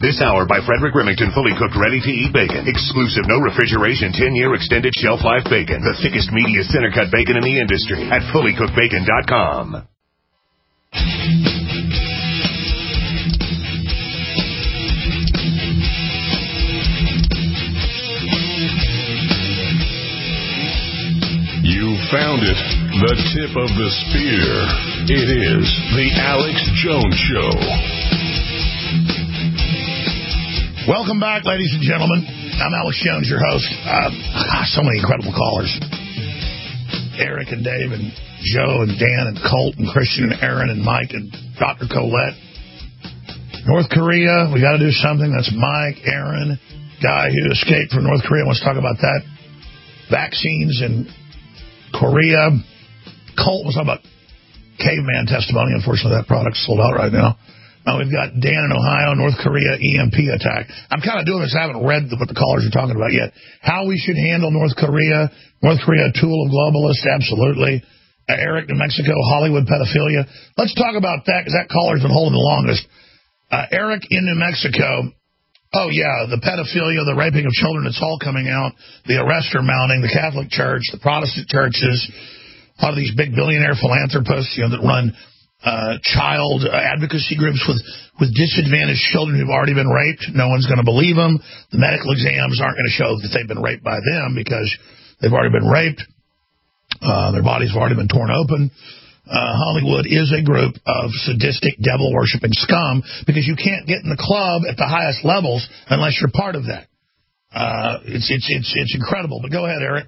This hour by Frederick Remington, fully cooked, ready-to-eat bacon. Exclusive, no refrigeration, 10-year extended shelf life bacon. The thickest, meatiest, center-cut bacon in the industry at fullycookedbacon.com. You found it. The tip of the spear. It is the Alex Jones Show. Welcome back, ladies and gentlemen. I'm Alex Jones, your host. So many incredible callers. Eric and Dave and Joe and Dan and Colt and Christian and Aaron and Mike and Dr. Colette. North Korea, we got to do something. That's Mike, Aaron, guy who escaped from North Korea. Wants to talk about that. Vaccines in Korea. Colt was talking about caveman testimony. Unfortunately, that product's sold out right now. We've got Dan in Ohio, North Korea EMP attack. I'm kind of doing this. I haven't read what the callers are talking about yet. How we should handle North Korea. North Korea, a tool of globalists, absolutely. Eric, New Mexico, Hollywood pedophilia. Let's talk about that, because that caller's been holding the longest. Eric in New Mexico. Oh, yeah, the pedophilia, the raping of children, it's all coming out. The arrests are mounting. The Catholic Church, the Protestant churches, a lot of these big billionaire philanthropists, that run child advocacy groups with disadvantaged children who've already been raped. No one's going to believe them. The medical exams aren't going to show that they've been raped by them because they've already been raped. Their bodies have already been torn open. Hollywood is a group of sadistic, devil-worshipping scum because you can't get in the club at the highest levels unless you're part of that. It's incredible. But go ahead, Eric.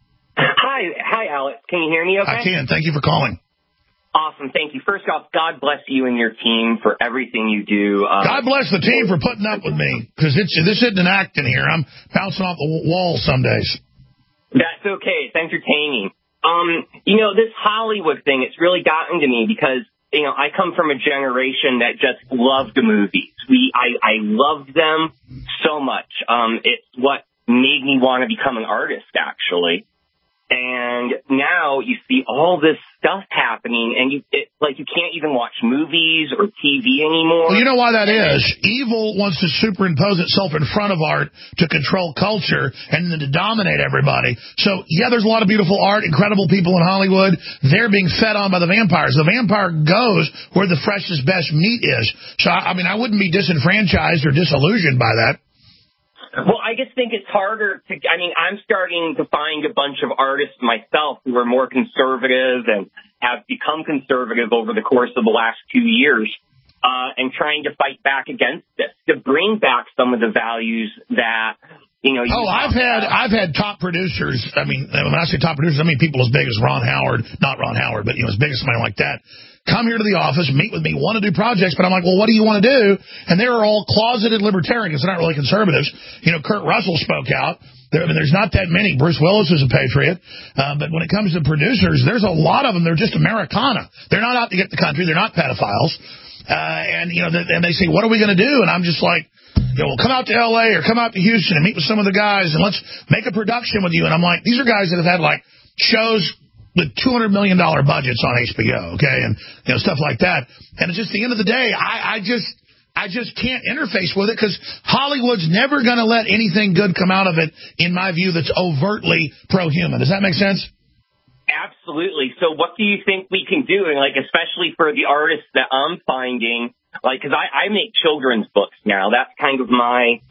Hi, Alex. Can you hear me okay? I can. Thank you for calling. Awesome. Thank you. First off, God bless you and your team for everything you do. God bless the team for putting up with me, because this isn't an act in here. I'm bouncing off the wall some days. That's okay. It's entertaining. This Hollywood thing, it's really gotten to me because, I come from a generation that just loved the movies. I loved them so much. It's what made me want to become an artist, actually. And now you see all this stuff happening, and you can't even watch movies or TV anymore. Well, you know why that is? Evil wants to superimpose itself in front of art to control culture and then to dominate everybody. So, yeah, there's a lot of beautiful art, incredible people in Hollywood. They're being fed on by the vampires. The vampire goes where the freshest, best meat is. So, I wouldn't be disenfranchised or disillusioned by that. Well, I just think it's harder to, I'm starting to find a bunch of artists myself who are more conservative and have become conservative over the course of the last 2 years, and trying to fight back against this, to bring back some of the values that, I've had top producers. When I say top producers, I mean people as big as Ron Howard, not Ron Howard, but, as big as somebody like that, come here to the office, meet with me, want to do projects, but I'm like, well, what do you want to do? And they are all closeted libertarians. They're not really conservatives. Kurt Russell spoke out. There's not that many. Bruce Willis is a patriot. But when it comes to producers, there's a lot of them. They're just Americana. They're not out to get the country. They're not pedophiles. And they say, what are we going to do? And I'm just like, well, come out to L.A. or come out to Houston and meet with some of the guys, and let's make a production with you. And I'm like, these are guys that have had, shows with $200 million budgets on HBO, okay, and stuff like that. And it's just the end of the day, I just can't interface with it, because Hollywood's never going to let anything good come out of it, in my view, that's overtly pro-human. Does that make sense? Absolutely. So what do you think we can do? And especially for the artists that I'm finding, because I make children's books now. That's kind of my,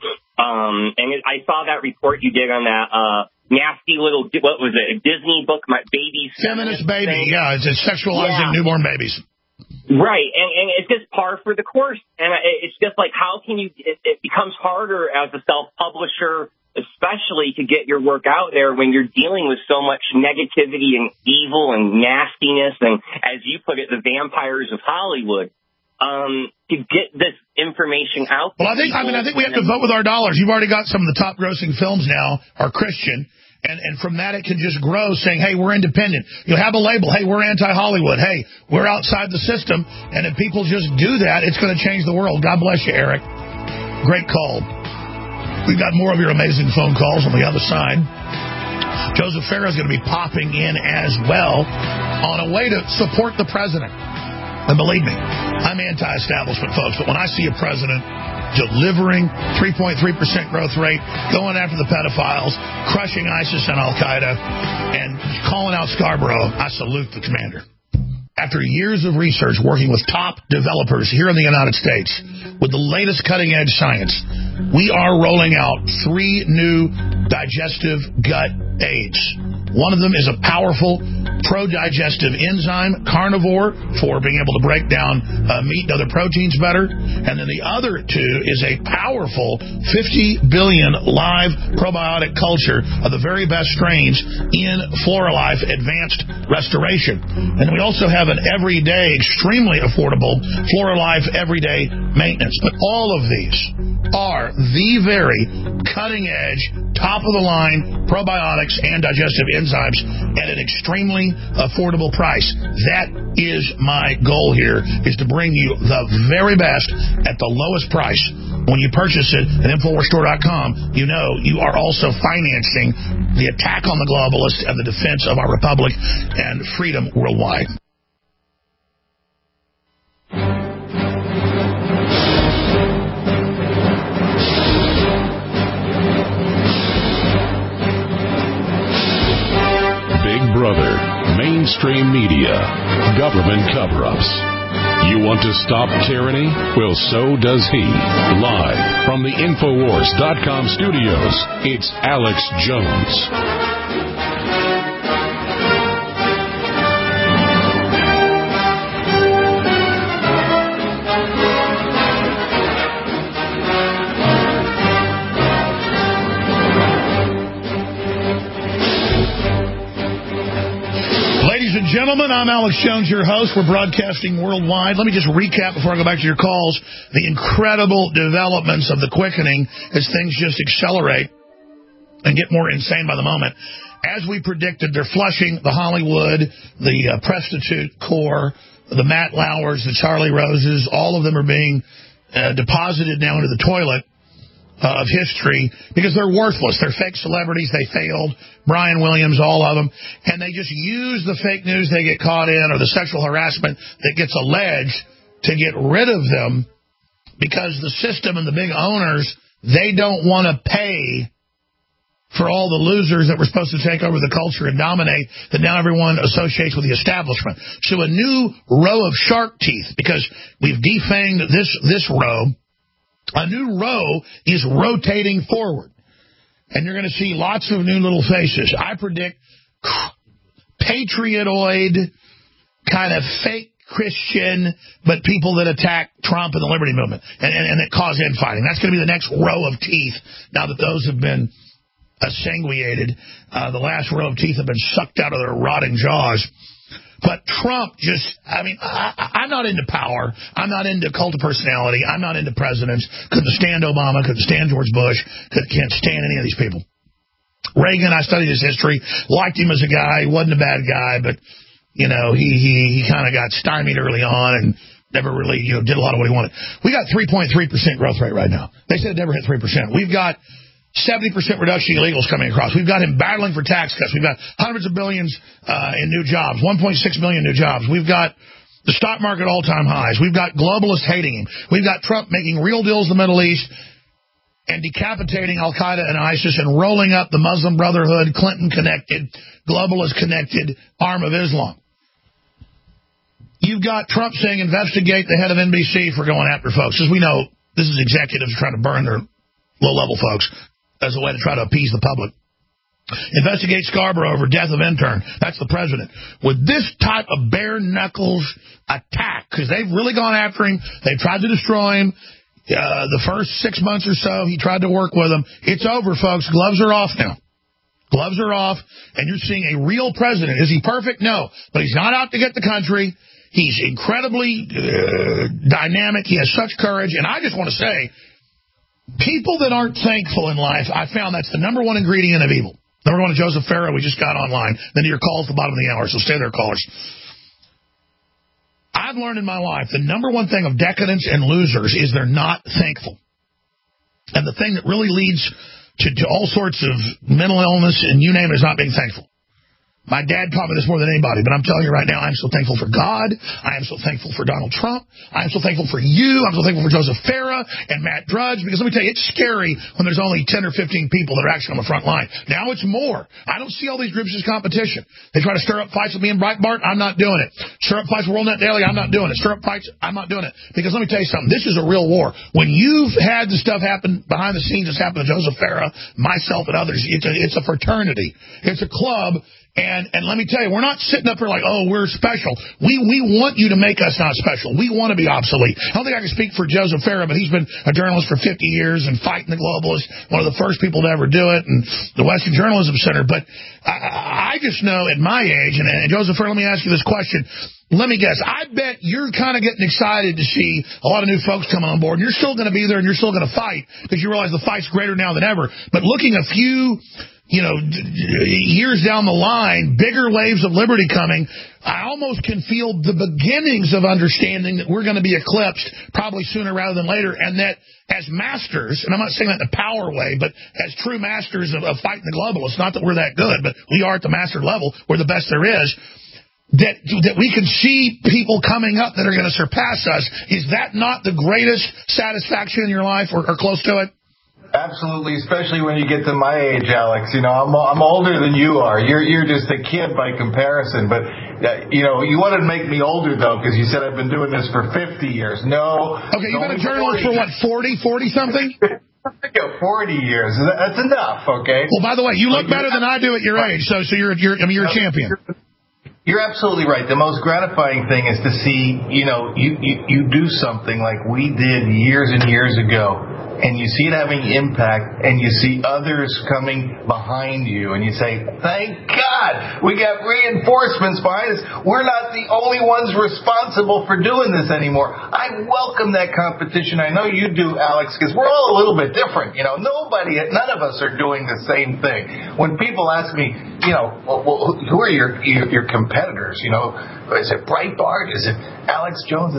I saw that report you did on that, nasty little, what was it, a Disney book, My Baby's Feminist Baby, thing. Yeah, it's sexualizing newborn babies. Right, and it's just par for the course, and it's just how can you, it becomes harder as a self-publisher, especially to get your work out there when you're dealing with so much negativity and evil and nastiness, and as you put it, the vampires of Hollywood. To get this information out. Well, I think we have to vote with our dollars. You've already got some of the top grossing films now are Christian. And from that, it can just grow, saying, hey, we're independent. You'll have a label. Hey, we're anti-Hollywood. Hey, we're outside the system. And if people just do that, it's going to change the world. God bless you, Eric. Great call. We've got more of your amazing phone calls on the other side. Joseph Farah is going to be popping in as well on a way to support the president. And believe me, I'm anti-establishment, folks, but when I see a president delivering 3.3% growth rate, going after the pedophiles, crushing ISIS and Al-Qaeda, and calling out Scarborough, I salute the commander. After years of research working with top developers here in the United States with the latest cutting-edge science, we are rolling out 3 new digestive gut aids. One of them is a powerful pro-digestive enzyme, carnivore, for being able to break down meat and other proteins better. And then the other 2 is a powerful 50 billion live probiotic culture of the very best strains in Floralife Advanced Restoration. And we also have an everyday, extremely affordable Floralife Everyday Maintenance. But all of these are the very cutting-edge, top-of-the-line probiotics and digestive enzymes at an extremely affordable price. That is my goal here, is to bring you the very best at the lowest price. When you purchase it at InfoWarsStore.com, you know you are also financing the attack on the globalists and the defense of our republic and freedom worldwide. Brother, mainstream media, government cover-ups. You want to stop tyranny? Well, so does he. Live from the Infowars.com studios, it's Alex Jones. Gentlemen, I'm Alex Jones, your host. We're broadcasting worldwide. Let me just recap before I go back to your calls the incredible developments of the quickening as things just accelerate and get more insane by the moment. As we predicted, they're flushing the Hollywood, the prostitute core, the Matt Lauers, the Charlie Roses. All of them are being deposited now into the toilet of history because they're worthless. They're fake celebrities. They failed. Brian Williams, all of them. And they just use the fake news they get caught in or the sexual harassment that gets alleged to get rid of them because the system and the big owners, they don't want to pay for all the losers that were supposed to take over the culture and dominate that now everyone associates with the establishment. So a new row of shark teeth, because we've defanged this row. A new row is rotating forward. And you're going to see lots of new little faces. I predict patriotoid, kind of fake Christian, but people that attack Trump and the liberty movement and that cause infighting. That's going to be the next row of teeth now that those have been sanguinated. The last row of teeth have been sucked out of their rotting jaws. But Trump I'm not into power. I'm not into cult of personality. I'm not into presidents. Couldn't stand Obama. Couldn't stand George Bush. Can't stand any of these people. Reagan, I studied his history. Liked him as a guy. He wasn't a bad guy, but, he kind of got stymied early on and never really, did a lot of what he wanted. We got 3.3% growth rate right now. They said it never hit 3%. We've got 70% reduction in illegals coming across. We've got him battling for tax cuts. We've got hundreds of billions in new jobs, 1.6 million new jobs. We've got the stock market all-time highs. We've got globalists hating him. We've got Trump making real deals in the Middle East and decapitating Al-Qaeda and ISIS and rolling up the Muslim Brotherhood, Clinton-connected, globalist-connected arm of Islam. You've got Trump saying investigate the head of NBC for going after folks. As we know, this is executives trying to burn their low-level folks as a way to try to appease the public. Investigate Scarborough over death of intern. That's the president. With this type of bare-knuckles attack, because they've really gone after him, they've tried to destroy him. The first 6 months or so, he tried to work with them. It's over, folks. Gloves are off now. Gloves are off, and you're seeing a real president. Is he perfect? No. But he's not out to get the country. He's incredibly dynamic. He has such courage. And I just want to say, people that aren't thankful in life, I found that's the number one ingredient of evil. Number one, Joseph Farrow, we just got online. Then to your calls at the bottom of the hour, so stay there, callers. I've learned in my life the number one thing of decadents and losers is they're not thankful. And the thing that really leads to all sorts of mental illness and you name it is not being thankful. My dad taught me this more than anybody, but I'm telling you right now, I'm so thankful for God. I am so thankful for Donald Trump. I am so thankful for you. I'm so thankful for Joseph Farah and Matt Drudge, because let me tell you, it's scary when there's only 10 or 15 people that are actually on the front line. Now it's more. I don't see all these groups as competition. They try to stir up fights with me and Breitbart. I'm not doing it. Stir up fights with WorldNet Daily. I'm not doing it. Stir up fights. I'm not doing it. Because let me tell you something. This is a real war. When you've had the stuff happen behind the scenes that's happened to Joseph Farah, myself, and others, it's a fraternity. It's a club. And let me tell you, we're not sitting up here like, oh, we're special. We want you to make us not special. We want to be obsolete. I don't think I can speak for Joseph Farah, but he's been a journalist for 50 years and fighting the globalists, one of the first people to ever do it, and the Western Journalism Center. But I just know at my age, and Joseph Farah, let me ask you this question. Let me guess. I bet you're kind of getting excited to see a lot of new folks coming on board, and you're still going to be there and you're still going to fight because you realize the fight's greater now than ever. But looking a few years down the line, bigger waves of liberty coming, I almost can feel the beginnings of understanding that we're going to be eclipsed probably sooner rather than later, and that as masters, and I'm not saying that in a power way, but as true masters of fighting the globalists, not that we're that good, but we are at the master level, we're the best there is, that we can see people coming up that are going to surpass us. Is that not the greatest satisfaction in your life or close to it? Absolutely, especially when you get to my age, Alex. I'm older than you are. You're just a kid by comparison. But, you wanted to make me older, though, because you said I've been doing this for 50 years. No. Okay, you've been a journalist for, what, 40-something? 40 years. That's enough, okay? Well, by the way, you look better than I do at your age, so you're a champion. You're absolutely right. The most gratifying thing is to see, you do something like we did years and years ago, and you see it having impact, and you see others coming behind you, and you say, thank God, we got reinforcements behind us. We're not the only ones responsible for doing this anymore. I welcome that competition. I know you do, Alex, because we're all a little bit different. None of us are doing the same thing. When people ask me, who are your competitors? Is it Breitbart? Is it Alex Jones?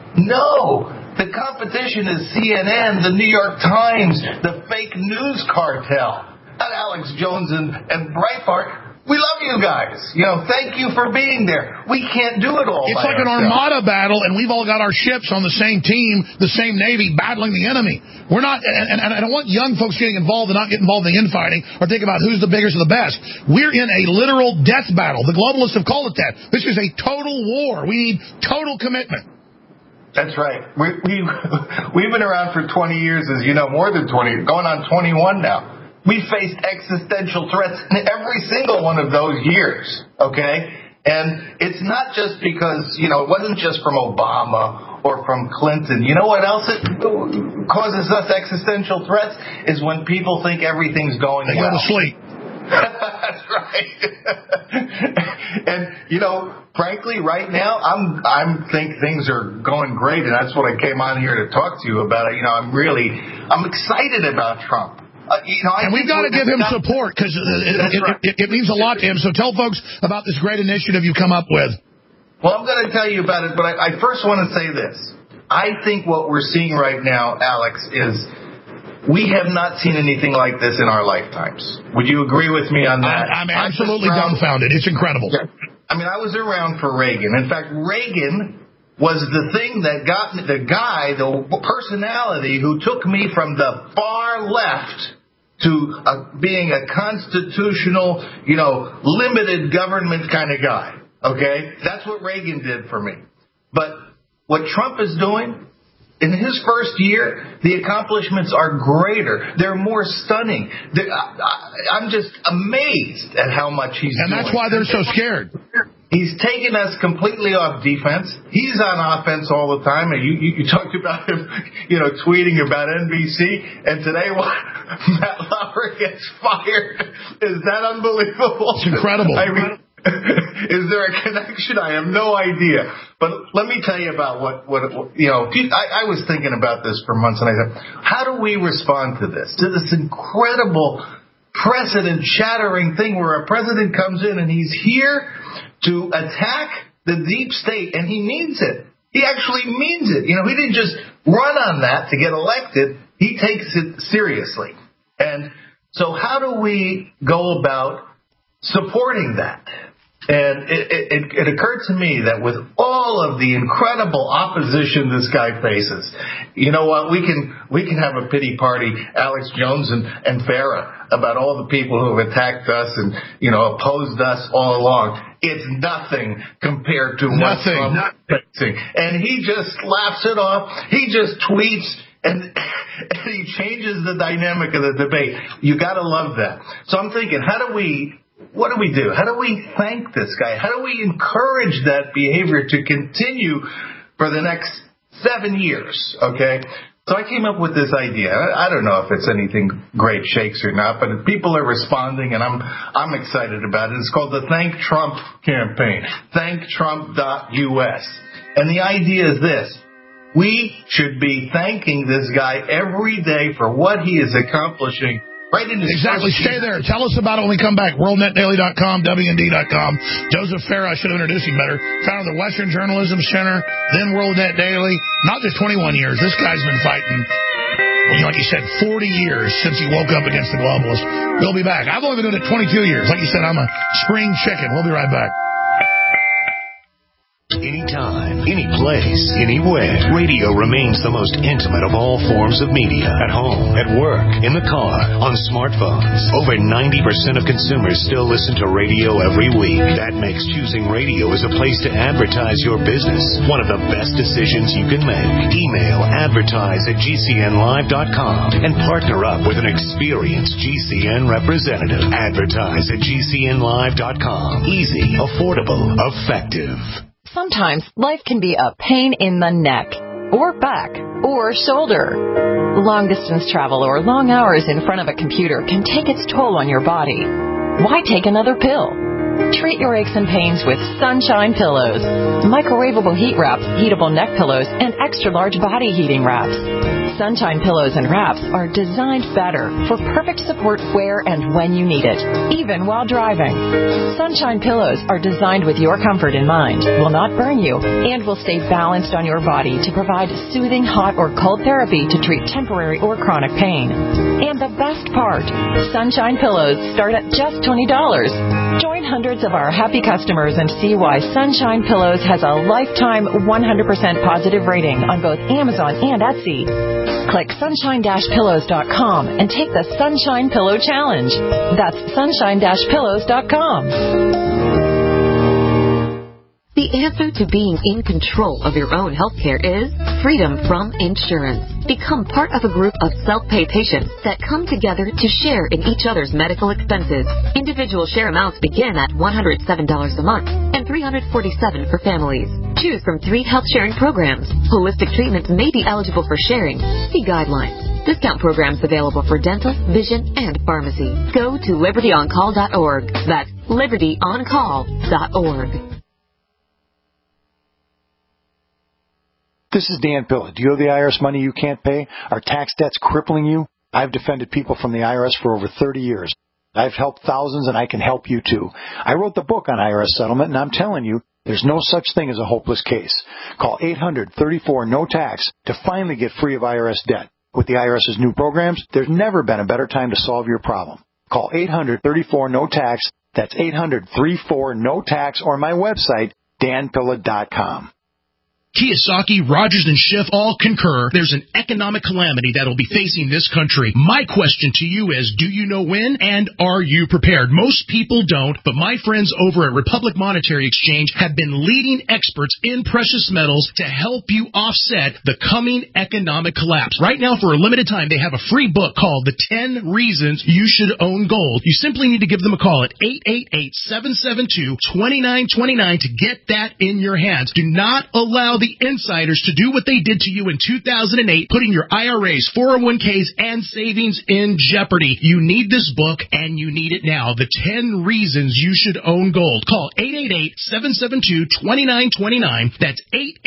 No. The competition is CNN, the New York Times, the fake news cartel. Not Alex Jones and Breitbart. We love you guys. Thank you for being there. We can't do it all. It's like an armada battle, and we've all got our ships on the same team, the same Navy, battling the enemy. We're not, and I don't want young folks getting involved and not get involved in the infighting or think about who's the biggest or the best. We're in a literal death battle. The globalists have called it that. This is a total war. We need total commitment. That's right. We've been around for 20 years, as you know, more than 20, going on 21 now. We faced existential threats in every single one of those years, okay? And it's not just because, it wasn't just from Obama or from Clinton. You know what else causes us existential threats? Is when people think everything's going well. They go to sleep. That's right. And, frankly, right now, I'm think things are going great, and that's what I came on here to talk to you about. I'm excited about Trump. And we've got to give him support because it means a lot to him. So tell folks about this great initiative you come up with. Well, I'm going to tell you about it, but I first want to say this. I think what we're seeing right now, Alex, is we have not seen anything like this in our lifetimes. Would you agree with me on that? I'm absolutely dumbfounded. It's incredible. Yeah. I was around for Reagan. In fact, Reagan was the thing that got me, the personality who took me from the far left to being a constitutional, limited government kind of guy. Okay? That's what Reagan did for me. But what Trump is doing, in his first year, the accomplishments are greater. They're more stunning. I'm just amazed at how much he's doing. And that's why they're so scared. He's taken us completely off defense. He's on offense all the time. And you talked about him, tweeting about NBC. And today, Matt Lauer gets fired. Is that unbelievable? It's incredible. Is there a connection? I have no idea. But let me tell you about what I was thinking about this for months, and I said, how do we respond to this incredible precedent-shattering thing where a president comes in and he's here to attack the deep state, and he means it. He actually means it. He didn't just run on that to get elected. He takes it seriously. And so how do we go about supporting that? And it occurred to me that with all of the incredible opposition this guy faces, you know what? We can have a pity party, Alex Jones and Farah, about all the people who have attacked us and, you know, opposed us all along. It's nothing compared to what Trump is facing. And he just laughs it off. He just tweets. And he changes the dynamic of the debate. You got to love that. So I'm thinking, what do we do? How do we thank this guy? How do we encourage that behavior to continue for the next 7 years? Okay. So I came up with this idea. I don't know if it's anything great shakes or not, but people are responding, and I'm excited about it. It's called the Thank Trump campaign, thanktrump.us. And the idea is this. We should be thanking this guy every day for what he is accomplishing right in his Exactly. Stay there. Tell us about it when we come back. WorldNetDaily.com, WND.com. Joseph Farah, I should have introduced him better. Founder of the Western Journalism Center, then WorldNet Daily. Not just 21 years. This guy's been fighting, like you said, 40 years since he woke up against the globalists. We'll be back. I've only been doing it 22 years. Like you said, I'm a spring chicken. We'll be right back. Anytime, any place, anywhere. Radio remains the most intimate of all forms of media. At home, at work, in the car, on smartphones. Over 90% of consumers still listen to radio every week. That makes choosing radio as a place to advertise your business one of the best decisions you can make. Email advertise@gcnlive.com and partner up with an experienced GCN representative. Advertise@gcnlive.com. Easy, affordable, effective. Sometimes life can be a pain in the neck, or back, or shoulder. Long-distance travel or long hours in front of a computer can take its toll on your body. Why take another pill? Treat your aches and pains with Sunshine Pillows. Microwavable heat wraps, heatable neck pillows, and extra-large body heating wraps. Sunshine Pillows and wraps are designed better for perfect support where and when you need it, even while driving. Sunshine Pillows are designed with your comfort in mind, will not burn you, and will stay balanced on your body to provide soothing hot or cold therapy to treat temporary or chronic pain. And the best part, Sunshine Pillows start at just $20. Join hundreds of our happy customers and see why Sunshine Pillows has a lifetime 100% positive rating on both Amazon and Etsy. Click sunshine-pillows.com and take the Sunshine Pillow Challenge. That's sunshine-pillows.com. The answer to being in control of your own healthcare is freedom from insurance. Become part of a group of self-pay patients that come together to share in each other's medical expenses. Individual share amounts begin at $107 a month and $347 for families. Choose from 3 health sharing programs. Holistic treatments may be eligible for sharing. See guidelines. Discount programs available for dental, vision, and pharmacy. Go to libertyoncall.org. That's libertyoncall.org. This is Dan Pilla. Do you owe the IRS money you can't pay? Are tax debts crippling you? I've defended people from the IRS for over 30 years. I've helped thousands, and I can help you, too. I wrote the book on IRS settlement, and I'm telling you, there's no such thing as a hopeless case. Call 800-34-NO-TAX to finally get free of IRS debt. With the IRS's new programs, there's never been a better time to solve your problem. Call 800-34-NO-TAX. That's 800-34-NO-TAX, or my website, danpilla.com. Kiyosaki, Rogers, and Schiff all concur there's an economic calamity that will be facing this country. My question to you is, do you know when, and are you prepared? Most people don't, but my friends over at Republic Monetary Exchange have been leading experts in precious metals to help you offset the coming economic collapse. Right now, for a limited time, they have a free book called The 10 Reasons You Should Own Gold. You simply need to give them a call at 888-772-2929 to get that in your hands. Do not allow the insiders to do what they did to you in 2008, putting your IRAs, 401ks, and savings in jeopardy. You need this book, and you need it now. The 10 Reasons You Should Own Gold. Call 888-772-2929. That's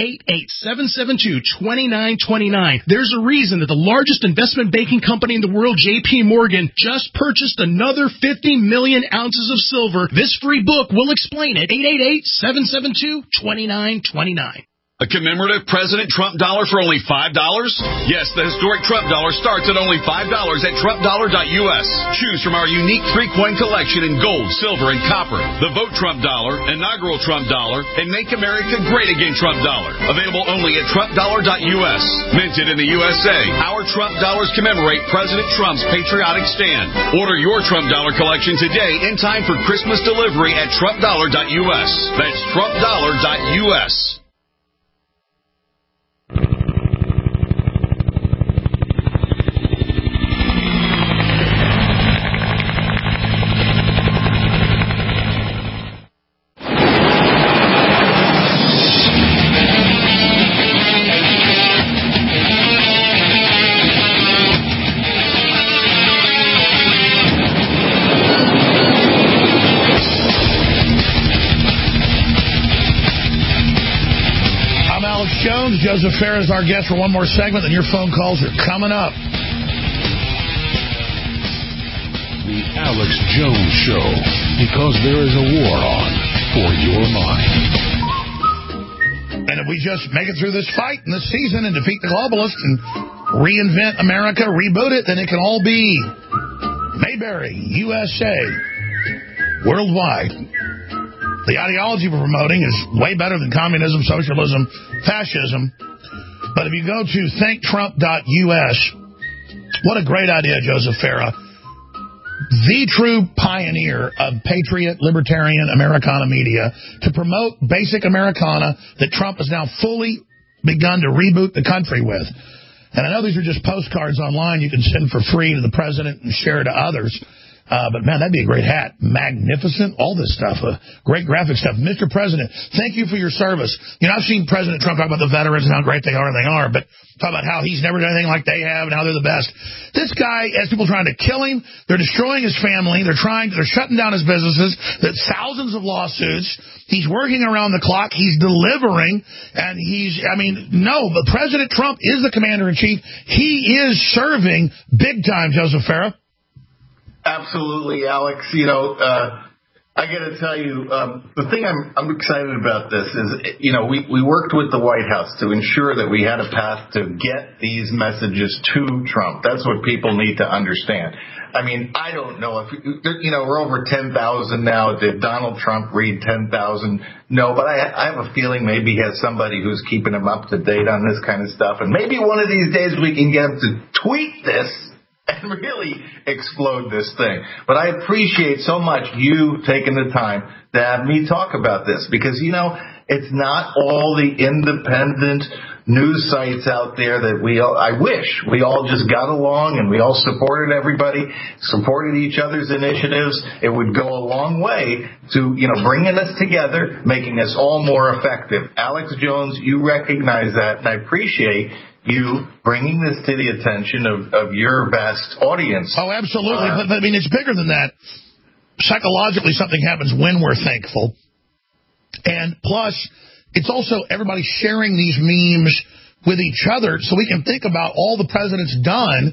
888-772-2929. There's a reason that the largest investment banking company in the world, J.P. Morgan, just purchased another 50 million ounces of silver. This free book will explain it. 888-772-2929. A commemorative President Trump dollar for only $5? Yes, the historic Trump dollar starts at only $5 at TrumpDollar.us. Choose from our unique 3-coin collection in gold, silver, and copper. The Vote Trump dollar, inaugural Trump dollar, and Make America Great Again Trump dollar. Available only at TrumpDollar.us. Minted in the USA, our Trump dollars commemorate President Trump's patriotic stand. Order your Trump dollar collection today in time for Christmas delivery at TrumpDollar.us. That's TrumpDollar.us. Joseph Farah is our guest for one more segment, and your phone calls are coming up. The Alex Jones Show, because there is a war on for your mind. And if we just make it through this fight and this season and defeat the globalists and reinvent America, reboot it, then it can all be Mayberry, USA, worldwide. The ideology we're promoting is way better than communism, socialism, fascism. But if you go to thinktrump.us, what a great idea, Joseph Farah. The true pioneer of patriot, libertarian, Americana media to promote basic Americana that Trump has now fully begun to reboot the country with. And I know these are just postcards online you can send for free to the president and share to others. But, man, that'd be a great hat. Magnificent. All this stuff. Great graphic stuff. Mr. President, thank you for your service. You know, I've seen President Trump talk about the veterans and how great they are, but talk about how he's never done anything like they have and how they're the best. This guy has people trying to kill him. They're destroying his family. They're shutting down his businesses. There's thousands of lawsuits. He's working around the clock. He's delivering. And but President Trump is the commander-in-chief. He is serving big time, Joseph Farah. Absolutely, Alex. You know, I got to tell you, the thing I'm excited about this is, you know, we worked with the White House to ensure that we had a path to get these messages to Trump. That's what people need to understand. I mean, I don't know if, you know, we're over 10,000 now. Did Donald Trump read 10,000? No, but I have a feeling maybe he has somebody who's keeping him up to date on this kind of stuff. And maybe one of these days we can get him to tweet this and really explode this thing. But I appreciate so much you taking the time to have me talk about this because, you know, it's not all the independent news sites out there that I wish we all just got along and we all supported everybody, supported each other's initiatives. It would go a long way to, you know, bringing us together, making us all more effective. Alex Jones, you recognize that, and I appreciate you bringing this to the attention of your vast audience. Oh, absolutely. But I mean, it's bigger than that. Psychologically, something happens when we're thankful. And plus, it's also everybody sharing these memes with each other so we can think about all the president's done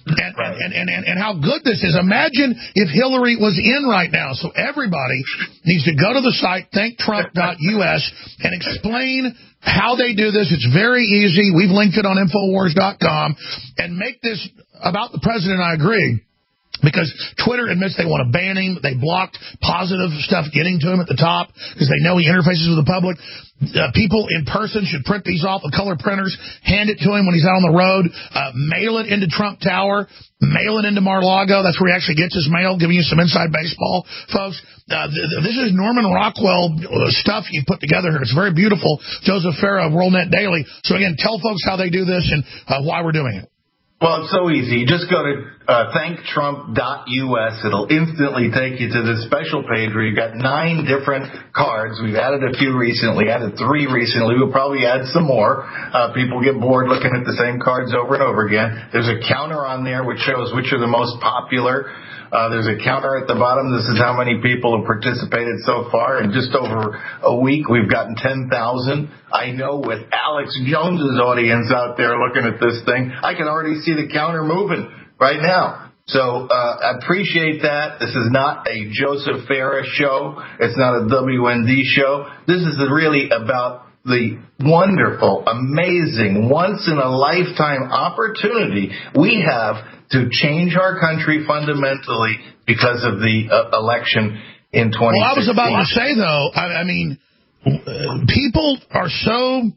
and how good this is. Imagine if Hillary was in right now. So everybody needs to go to the site, thinktrump.us, and explain how they do this. It's very easy. We've linked it on Infowars.com. And make this about the president, I agree. Because Twitter admits they want to ban him. They blocked positive stuff getting to him at the top because they know he interfaces with the public. People in person should print these off with color printers, hand it to him when he's out on the road, mail it into Trump Tower, mail it into Mar-a-Lago. That's where he actually gets his mail, giving you some inside baseball, folks. This is Norman Rockwell stuff you put together here. It's very beautiful. Joseph Farah of WorldNet Daily. So, again, tell folks how they do this and why we're doing it. Well, it's so easy. You just go to thinktrump.us. It'll instantly take you to this special page where you've got 9 different cards. We've added a few recently, added 3 recently. We'll probably add some more. People get bored looking at the same cards over and over again. There's a counter on there which shows which are the most popular. There's a counter at the bottom. This is how many people have participated so far. In just over a week, we've gotten 10,000. I know with Alex Jones's audience out there looking at this thing, I can already see the counter moving right now. So I appreciate that. This is not a Joseph Farah show. It's not a WND show. This is really about the wonderful, amazing, once-in-a-lifetime opportunity we have to change our country fundamentally because of the election in 2016. Well, I was about to say, though, I mean, people are so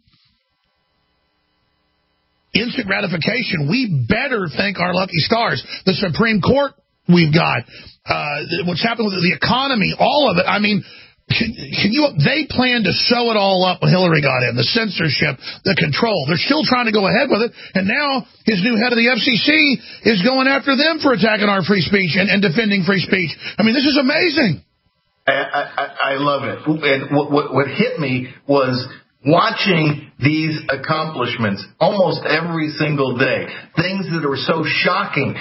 instant gratification. We better thank our lucky stars. The Supreme Court we've got, what's happened with the economy, all of it. I mean, they planned to sew it all up when Hillary got in, the censorship, the control. They're still trying to go ahead with it, and now his new head of the FCC is going after them for attacking our free speech and defending free speech. I mean, this is amazing. I love it. And what hit me was watching these accomplishments almost every single day, things that are so shocking.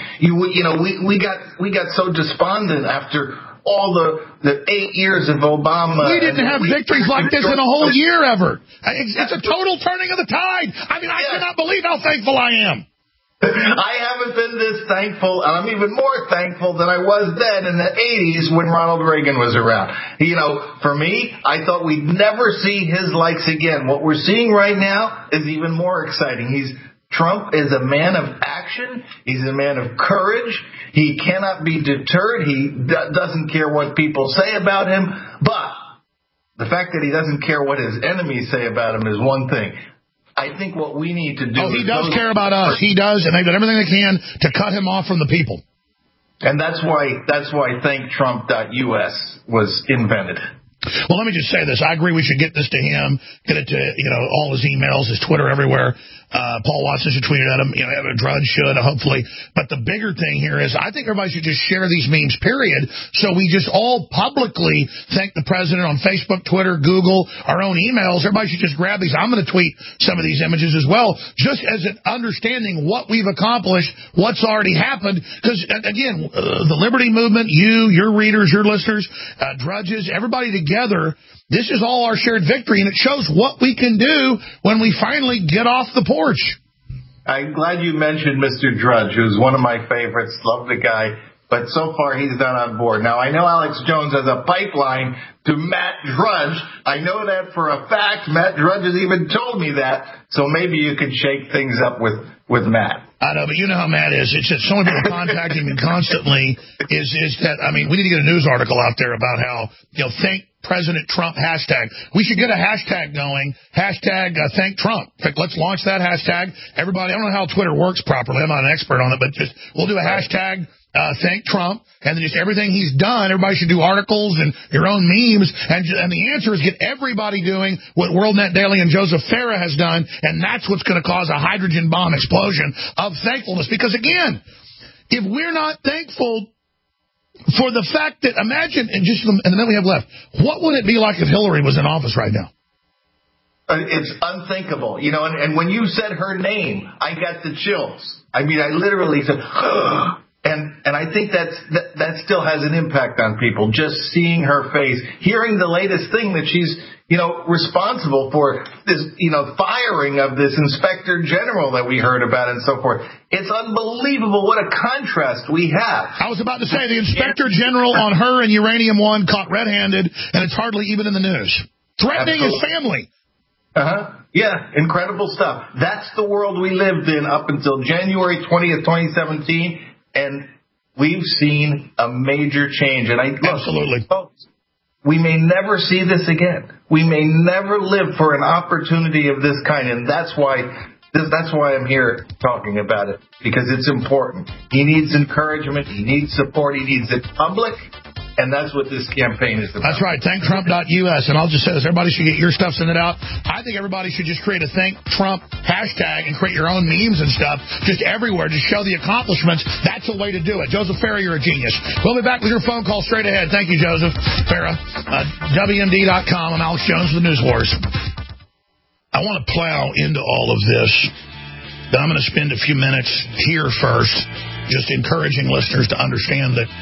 We got so despondent after all the 8 years of Obama. We didn't have victories like this in a whole year ever. It's a total turning of the tide. I mean, I cannot believe how thankful I am. I haven't been this thankful, and I'm even more thankful than I was then in the 80s when Ronald Reagan was around. For me, I thought we'd never see his likes again. What we're seeing right now is even more exciting. Trump is a man of action. He's a man of courage. He cannot be deterred. He doesn't care what people say about him. But the fact that he doesn't care what his enemies say about him is one thing. I think what we need to do... Oh, he does care about us. He does, and they've done everything they can to cut him off from the people. And that's why ThankTrump.us was invented. Well, let me just say this. I agree we should get this to him, get it to, all his emails, his Twitter, everywhere. Paul Watson should tweet it at him. Drudge should, hopefully. But the bigger thing here is I think everybody should just share these memes, period. So we just all publicly thank the president on Facebook, Twitter, Google, our own emails. Everybody should just grab these. I'm going to tweet some of these images as well, just as an understanding what we've accomplished, what's already happened. Because, again, the Liberty Movement, your readers, your listeners, Drudges, everybody together, this is all our shared victory, and it shows what we can do when we finally get off the porch. I'm glad you mentioned Mr. Drudge, who's one of my favorites. Love the guy, but so far he's not on board. Now, I know Alex Jones has a pipeline to Matt Drudge. I know that for a fact. Matt Drudge has even told me that, so maybe you could shake things up with Matt. I know, but you know how Matt is. It's just so many people contacting me constantly. Is that, I mean, we need to get a news article out there about how, thank President Trump hashtag. We should get a hashtag going. Hashtag thank Trump. In fact, let's launch that hashtag. Everybody, I don't know how Twitter works properly. I'm not an expert on it, but we'll do a hashtag thank Trump, and then just everything he's done. Everybody should do articles and your own memes, and the answer is get everybody doing what WorldNet Daily and Joseph Farah has done, and that's what's going to cause a hydrogen bomb explosion of thankfulness. Because again, if we're not thankful for the fact that, imagine, and the minute we have left, what would it be like if Hillary was in office right now? It's unthinkable, and when you said her name, I got the chills. I mean, I literally said, and I think that still has an impact on people, just seeing her face, hearing the latest thing that she's, responsible for this, firing of this inspector general that we heard about and so forth. It's unbelievable what a contrast we have. I was about to say the inspector general on her and Uranium One caught red-handed, and it's hardly even in the news. Threatening his family. Yeah, incredible stuff. That's the world we lived in up until January 20th, 2017, and we've seen a major change. And absolutely. Folks, we may never see this again. We may never live for an opportunity of this kind, and that's why I'm here talking about it, because it's important. He needs encouragement. He needs support. He needs it public. And that's what this campaign is about. That's right. ThankTrump.us. And I'll just say this. Everybody should get your stuff, send it out. I think everybody should just create a Thank Trump hashtag and create your own memes and stuff just everywhere to show the accomplishments. That's a way to do it. Joseph Farah, you're a genius. We'll be back with your phone call straight ahead. Thank you, Joseph Farah. WMD.com. I'm Alex Jones with the News Wars. I want to plow into all of this. But I'm going to spend a few minutes here first just encouraging listeners to understand that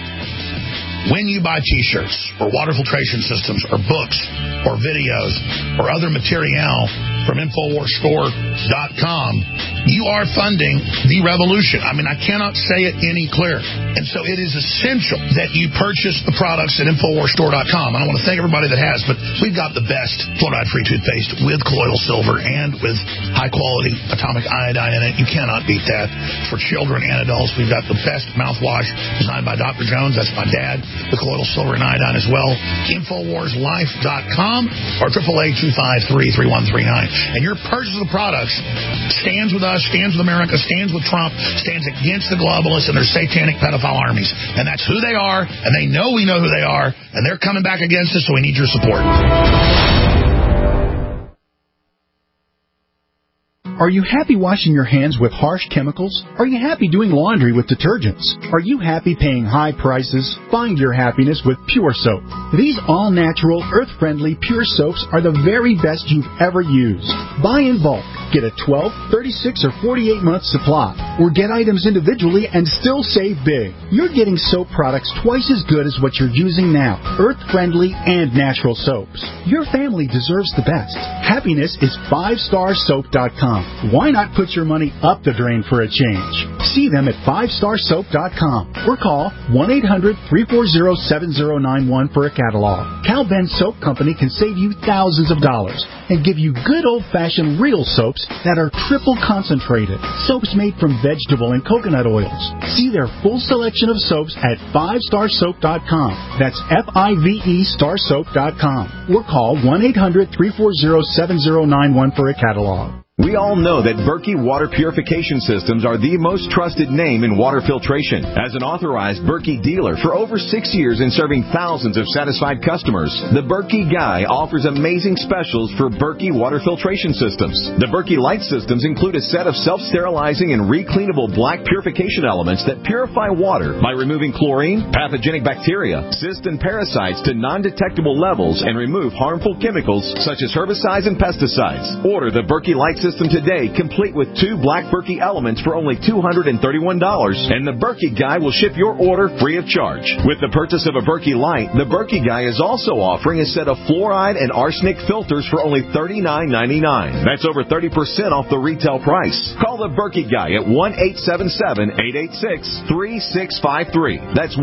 when you buy T-shirts or water filtration systems or books or videos or other material from InfoWarsStore.com, you are funding the revolution. I mean, I cannot say it any clearer. And so it is essential that you purchase the products at InfoWarsStore.com. I don't want to thank everybody that has, but we've got the best fluoride-free toothpaste with colloidal silver and with high-quality atomic iodine in it. You cannot beat that. For children and adults, we've got the best mouthwash designed by Dr. Jones. That's my dad. The colloidal silver and iodine as well. InfoWarsLife.com or 888-253-3139. And your purchase of the products stands with us, stands with America, stands with Trump, stands against the globalists and their satanic pedophile armies. And that's who they are, and they know we know who they are, and they're coming back against us, so we need your support. Are you happy washing your hands with harsh chemicals? Are you happy doing laundry with detergents? Are you happy paying high prices? Find your happiness with Pure Soap. These all-natural, earth-friendly Pure Soaps are the very best you've ever used. Buy in bulk. Get a 12, 36, or 48-month supply. Or get items individually and still save big. You're getting soap products twice as good as what you're using now. Earth-friendly and natural soaps. Your family deserves the best. Happiness is 5starsoap.com. Why not put your money up the drain for a change? See them at 5starsoap.com or call 1-800-340-7091 for a catalog. Cal Ben Soap Company can save you thousands of dollars and give you good old-fashioned real soaps that are triple concentrated. Soaps made from vegetable and coconut oils. See their full selection of soaps at 5starsoap.com. That's F-I-V-E starsoap.com or call 1-800-340-7091 for a catalog. We all know that Berkey Water Purification Systems are the most trusted name in water filtration. As an authorized Berkey dealer for over 6 years and serving thousands of satisfied customers, the Berkey Guy offers amazing specials for Berkey Water Filtration Systems. The Berkey Light Systems include a set of self-sterilizing and recleanable black purification elements that purify water by removing chlorine, pathogenic bacteria, cysts, and parasites to non-detectable levels and remove harmful chemicals such as herbicides and pesticides. Order the Berkey Light System today, complete with 2 black Berkey elements for only $231, and the Berkey Guy will ship your order free of charge. With the purchase of a Berkey Light, the Berkey Guy is also offering a set of fluoride and arsenic filters for only $39.99. That's over 30% off the retail price. Call the Berkey Guy at 1-877-886-3653. That's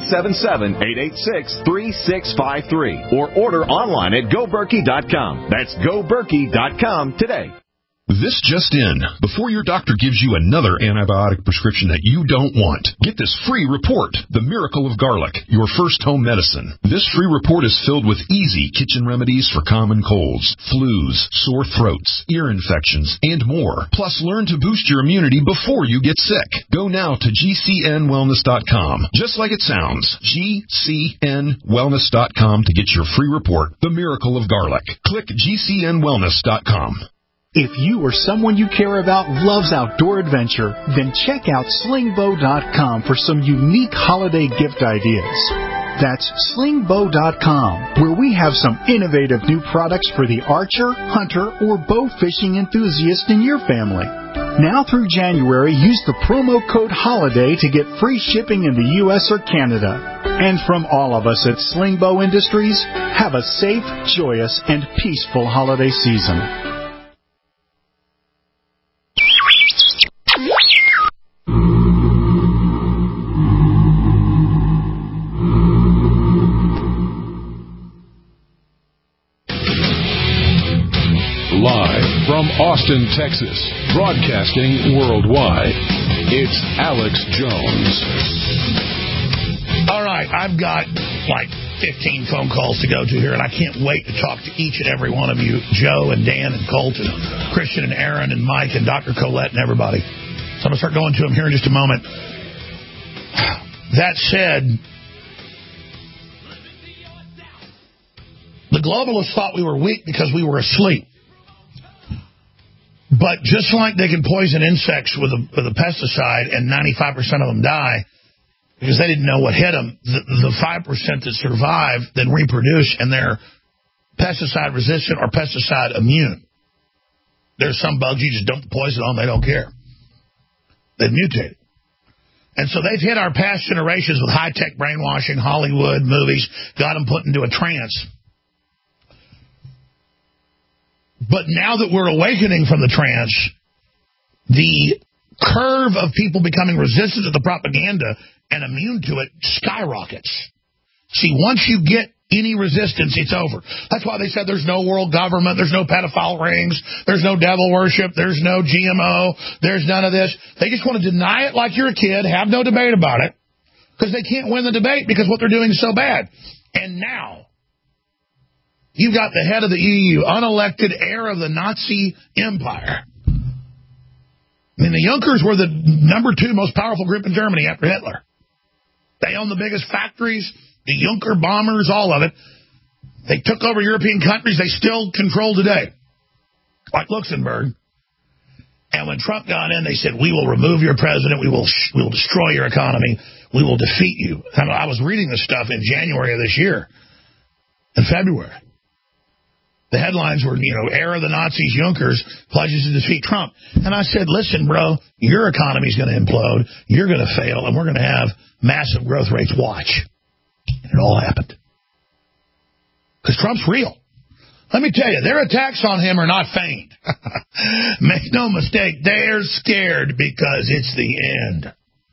1-877-886-3653. Or order online at GoBerkey.com. That's GoBerkey.com today. This just in. Before your doctor gives you another antibiotic prescription that you don't want, get this free report, The Miracle of Garlic, your first home medicine. This free report is filled with easy kitchen remedies for common colds, flus, sore throats, ear infections, and more. Plus, learn to boost your immunity before you get sick. Go now to GCNwellness.com. Just like it sounds, GCNwellness.com to get your free report, The Miracle of Garlic. Click GCNwellness.com. If you or someone you care about loves outdoor adventure, then check out slingbow.com for some unique holiday gift ideas. That's slingbow.com, where we have some innovative new products for the archer, hunter, or bow fishing enthusiast in your family. Now through January, use the promo code HOLIDAY to get free shipping in the U.S. or Canada. And from all of us at Slingbow Industries, have a safe, joyous, and peaceful holiday season. Live from Austin, Texas, broadcasting worldwide, it's Alex Jones. All right, I've got like 15 phone calls to go to here, and I can't wait to talk to each and every one of you, Joe and Dan and Colt and Christian and Aaron and Mike and Dr. Colette and everybody. So I'm going to start going to them here in just a moment. That said, the globalists thought we were weak because we were asleep. But just like they can poison insects with a pesticide and 95% of them die because they didn't know what hit them, the 5% that survive then reproduce and they're pesticide resistant or pesticide immune. There's some bugs you just dump poison on, they don't care. They've mutated. And so they've hit our past generations with high-tech brainwashing, Hollywood movies, got them put into a trance. But now that we're awakening from the trance, the curve of people becoming resistant to the propaganda and immune to it skyrockets. See, once you get any resistance, it's over. That's why they said there's no world government, there's no pedophile rings, there's no devil worship, there's no GMO, there's none of this. They just want to deny it like you're a kid, have no debate about it, because they can't win the debate because what they're doing is so bad. And now, you've got the head of the EU, unelected heir of the Nazi empire. I mean, the Junkers were the number 2 most powerful group in Germany after Hitler. They own the biggest factories, the Junker bombers, all of it. They took over European countries they still control today, like Luxembourg. And when Trump got in, they said, we will remove your president, we will destroy your economy, we will defeat you. And I was reading this stuff in January of this year, in February. The headlines were, heir of the Nazis, Junkers, pledges to defeat Trump. And I said, listen, bro, your economy's going to implode, you're going to fail, and we're going to have massive growth rates. Watch. And it all happened. Because Trump's real. Let me tell you, their attacks on him are not feigned. Make no mistake, they're scared because it's the end.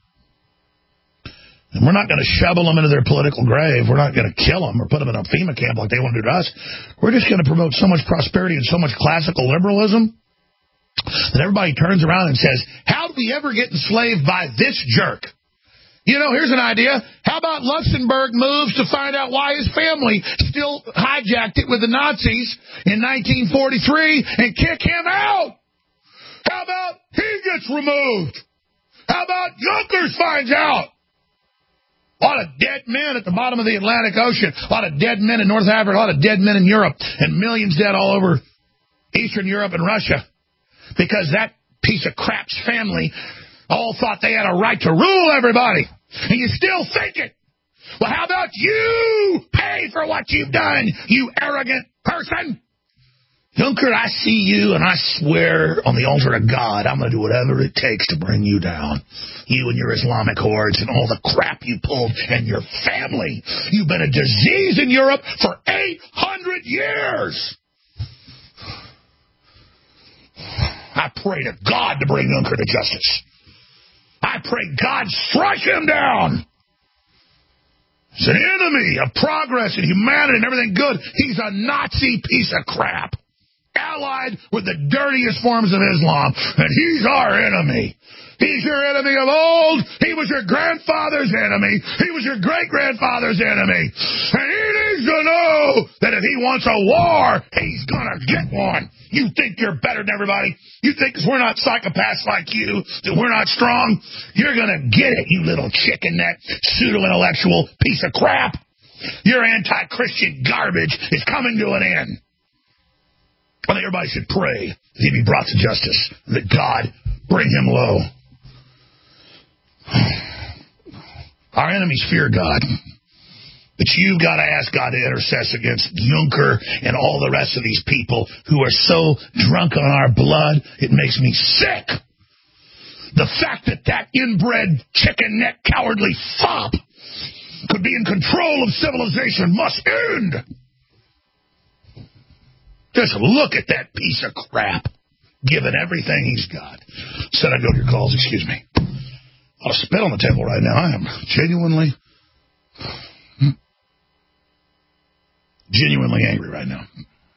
And we're not going to shovel them into their political grave. We're not going to kill them or put them in a FEMA camp like they want to do to us. We're just going to promote so much prosperity and so much classical liberalism that everybody turns around and says, how did we ever get enslaved by this jerk? Here's an idea. How about Luxembourg moves to find out why his family still hijacked it with the Nazis in 1943 and kick him out? How about he gets removed? How about Junkers finds out? A lot of dead men at the bottom of the Atlantic Ocean, a lot of dead men in North Africa, a lot of dead men in Europe, and millions dead all over Eastern Europe and Russia because that piece of crap's family all thought they had a right to rule everybody. And you still think it. Well, how about you pay for what you've done, you arrogant person? Junker, I see you, and I swear on the altar of God, I'm going to do whatever it takes to bring you down. You and your Islamic hordes and all the crap you pulled and your family. You've been a disease in Europe for 800 years. I pray to God to bring Junker to justice. I pray God strike him down. He's an enemy of progress and humanity and everything good. He's a Nazi piece of crap, allied with the dirtiest forms of Islam, and he's our enemy. He's your enemy of old. He was your grandfather's enemy. He was your great-grandfather's enemy. And he needs to know that if he wants a war, he's going to get one. You think you're better than everybody? You think because we're not psychopaths like you, that we're not strong? You're going to get it, you little chicken neck, pseudo-intellectual piece of crap. Your anti-Christian garbage is coming to an end. I think everybody should pray that he be brought to justice, and that God bring him low. Our enemies fear God. But you've got to ask God to intercess against Junker and all the rest of these people who are so drunk on our blood, it makes me sick. The fact that inbred, chicken-neck, cowardly fop could be in control of civilization must end. Just look at that piece of crap, given everything he's got. Said I'd go to your calls, excuse me. I'll spit on the table right now. I am genuinely angry right now.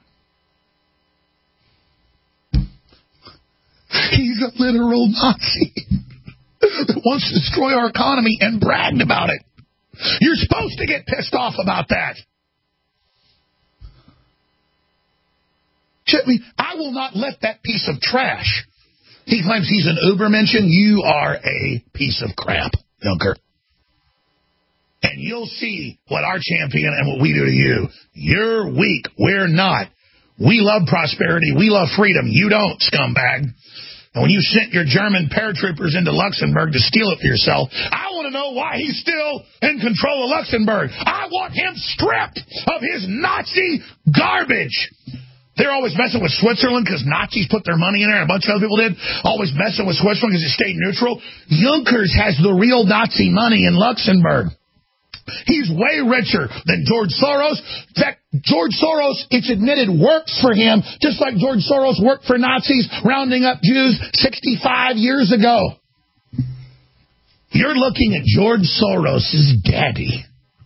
He's a literal Nazi that wants to destroy our economy and bragged about it. You're supposed to get pissed off about that. I will not let that piece of trash. He claims he's an Ubermensch. You are a piece of crap, Junker. And you'll see what our champion and what we do to you. You're weak. We're not. We love prosperity. We love freedom. You don't, scumbag. And when you sent your German paratroopers into Luxembourg to steal it for yourself, I want to know why he's still in control of Luxembourg. I want him stripped of his Nazi garbage. They're always messing with Switzerland because Nazis put their money in there, and a bunch of other people did. Always messing with Switzerland because it stayed neutral. Junkers has the real Nazi money in Luxembourg. He's way richer than George Soros. In fact, George Soros, it's admitted, works for him, just like George Soros worked for Nazis rounding up Jews 65 years ago. You're looking at George Soros' daddy.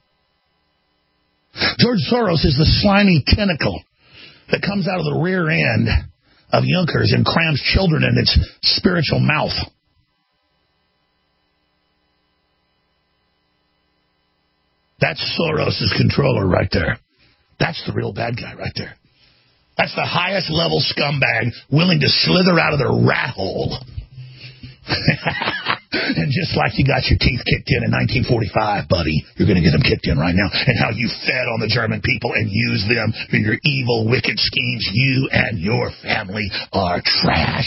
George Soros is the slimy tentacle that comes out of the rear end of Yonkers and crams children in its spiritual mouth. That's Soros' controller right there. That's the real bad guy right there. That's the highest level scumbag willing to slither out of their rat hole. And just like you got your teeth kicked in 1945, buddy, you're going to get them kicked in right now. And how you fed on the German people and used them for your evil, wicked schemes. You and your family are trash.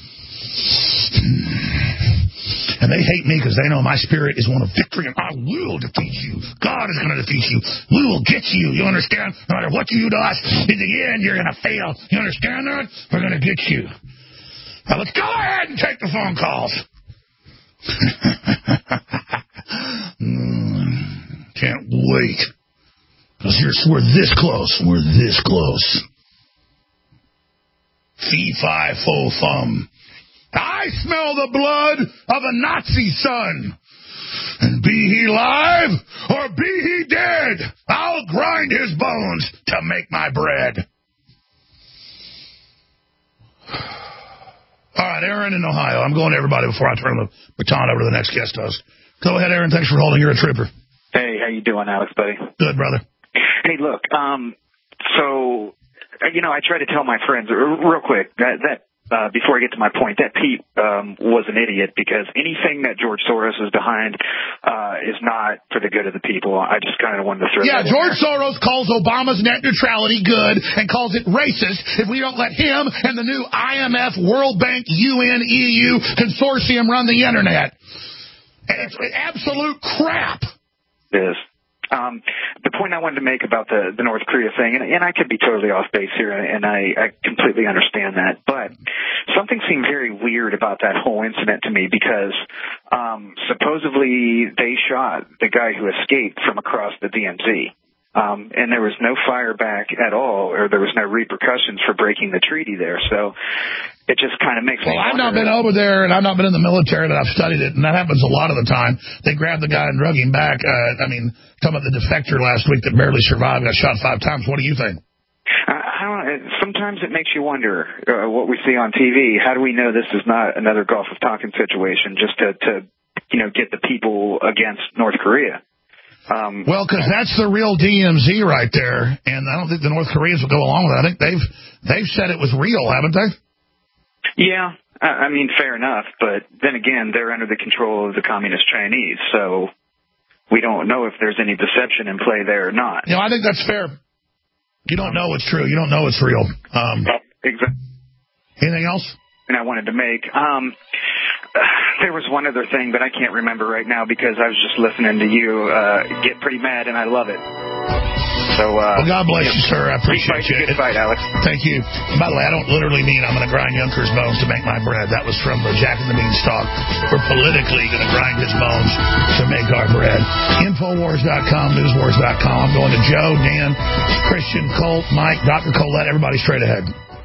And they hate me because they know my spirit is one of victory, and I will defeat you. God is going to defeat you. We will get you. You understand? No matter what you do to us, in the end, you're going to fail. You understand that? We're going to get you. Now, let's go ahead and take the phone calls. Can't wait. Because we're this close. We're this close. Fee, fi, fo, fum. I smell the blood of a Nazi son. And be he live or be he dead, I'll grind his bones to make my bread. All right, Aaron in Ohio. I'm going to everybody before I turn the baton over to the next guest host. Go ahead, Aaron. Thanks for holding. You're a trooper. Hey, how you doing, Alex, buddy? Good, brother. Hey, look, so, I try to tell my friends, real quick, that before I get to my point, that Pete was an idiot, because anything that George Soros is behind is not for the good of the people. I just kind of wanted to throw that in George there. Soros calls Obama's net neutrality good and calls it racist if we don't let him and the new IMF, World Bank, UN, EU consortium run the Internet. And it's absolute crap. It is. The point I wanted to make about the North Korea thing, and I could be totally off base here, and I completely understand that, but something seemed very weird about that whole incident to me, because supposedly they shot the guy who escaped from across the DMZ. And there was no fire back at all, or there was no repercussions for breaking the treaty there. So it just kind of makes me wonder. I've not been over there, and I've not been in the military, but I've studied it, and that happens a lot of the time. They grabbed the guy and drug him back. Talking about the defector last week that barely survived, got shot 5 times. What do you think? Sometimes it makes you wonder what we see on TV. How do we know this is not another Gulf of Tonkin situation just to get the people against North Korea? Well, because that's the real DMZ right there, and I don't think the North Koreans will go along with that. I think they've said it was real, haven't they? Yeah, fair enough, but then again, they're under the control of the Communist Chinese, so we don't know if there's any deception in play there or not. I think that's fair. You don't know it's true. You don't know it's real. Exactly. Anything else? And I wanted to make. There was one other thing, but I can't remember right now because I was just listening to you get pretty mad, and I love it. So, well, God bless you, sir. I appreciate you. Good fight, Alex. Thank you. And by the way, I don't literally mean I'm going to grind Yonkers' bones to make my bread. That was from Jack and the Beanstalk. We're politically going to grind his bones to make our bread. Infowars.com, newswars.com. I'm going to Joe, Dan, Christian, Colt, Mike, Dr. Colette, everybody straight ahead.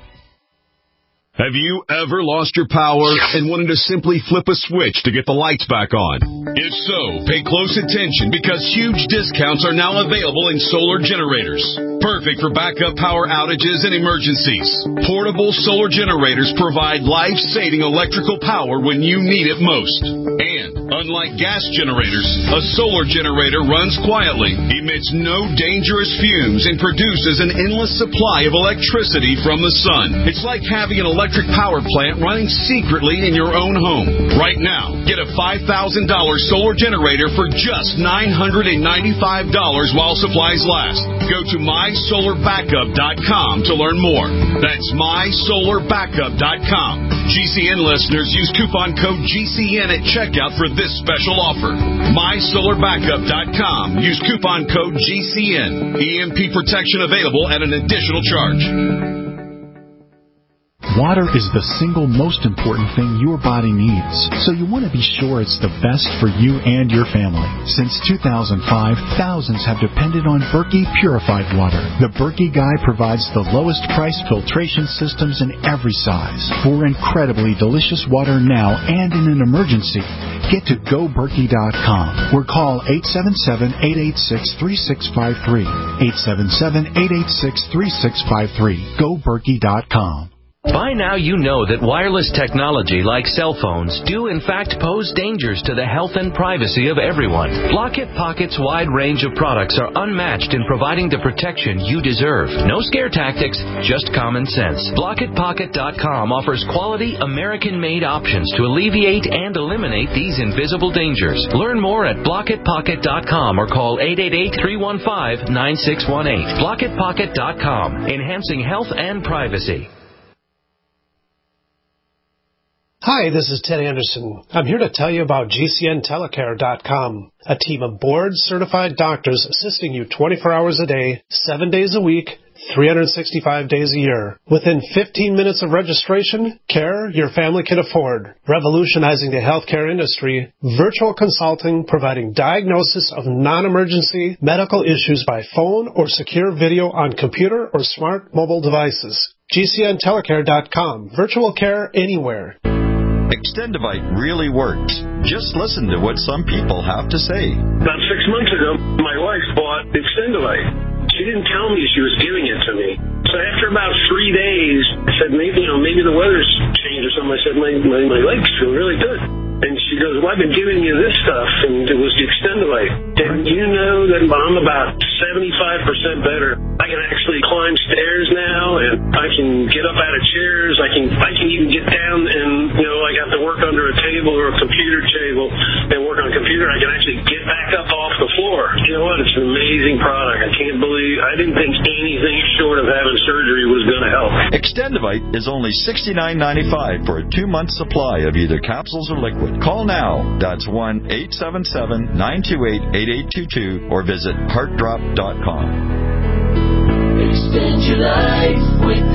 Have you ever lost your power and wanted to simply flip a switch to get the lights back on? If so, pay close attention because huge discounts are now available in solar generators. Perfect for backup power outages and emergencies. Portable solar generators provide life-saving electrical power when you need it most. And, unlike gas generators, a solar generator runs quietly, emits no dangerous fumes, and produces an endless supply of electricity from the sun. It's like having an electric power plant running secretly in your own home. Right now, get a $5,000 solar generator for just $995 while supplies last. Go to mysolarbackup.com to learn more. That's mysolarbackup.com. GCN listeners use coupon code GCN at checkout for this special offer. mysolarbackup.com. Use coupon code GCN. EMP protection available at an additional charge. Water is the single most important thing your body needs, so you want to be sure it's the best for you and your family. Since 2005, thousands have depended on Berkey purified water. The Berkey Guy provides the lowest price filtration systems in every size. For incredibly delicious water now and in an emergency, get to GoBerkey.com or call 877-886-3653. 877-886-3653. GoBerkey.com. By now you know that wireless technology like cell phones do in fact pose dangers to the health and privacy of everyone. Block-It Pocket's wide range of products are unmatched in providing the protection you deserve. No scare tactics, just common sense. BlockItPocket.com offers quality American-made options to alleviate and eliminate these invisible dangers. Learn more at BlockItPocket.com or call 888-315-9618. BlockItPocket.com, enhancing health and privacy. Hi, this is Ted Anderson. I'm here to tell you about GCNTelecare.com, a team of board-certified doctors assisting you 24 hours a day, 7 days a week, 365 days a year. Within 15 minutes of registration, care your family can afford. Revolutionizing the healthcare industry, virtual consulting providing diagnosis of non-emergency medical issues by phone or secure video on computer or smart mobile devices. GCNTelecare.com. Virtual care anywhere. Extendivite really works. Just listen to what some people have to say. About 6 months ago, my wife bought Extendivite. She didn't tell me she was giving it to me. So after about 3 days, I said, maybe the weather's changed or something. I said, my legs feel really good. And she goes, well, I've been giving you this stuff, and it was the Extendivite. And you know that I'm about 75% better. I can actually climb stairs now, and I can get up out of chairs. I can even get down and, I have to work under a table or a computer table and work on a computer. I can actually get back up off the floor. You know what? It's an amazing product. I didn't think anything short of having surgery was going to help. Extendivite is only $69.95 for a 2-month supply of either capsules or liquid. Call now. That's 1-877-928-8822 or visit heartdrop.com. Extend your life with